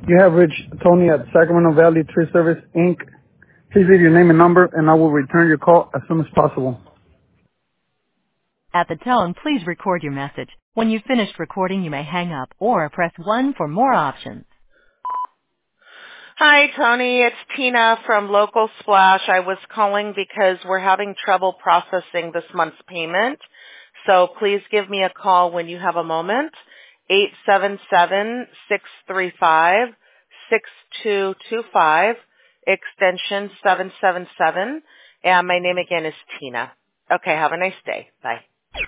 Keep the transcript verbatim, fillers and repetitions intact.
You have reached Tony at Sacramento Valley Tree Service, Incorporated. Please leave your name and number, and I will return your call as soon as possible. At the tone, please record your message. When you've finished recording, you may hang up or press one for more options. Hi, Tony. It's Tina from Local Splash. I was calling because we're having trouble processing this month's payment. So please give me a call when you have a moment. eight seven seven, six three five, six two two five, extension seven seven seven. And my name again is Tina. Okay, have a nice day. Bye.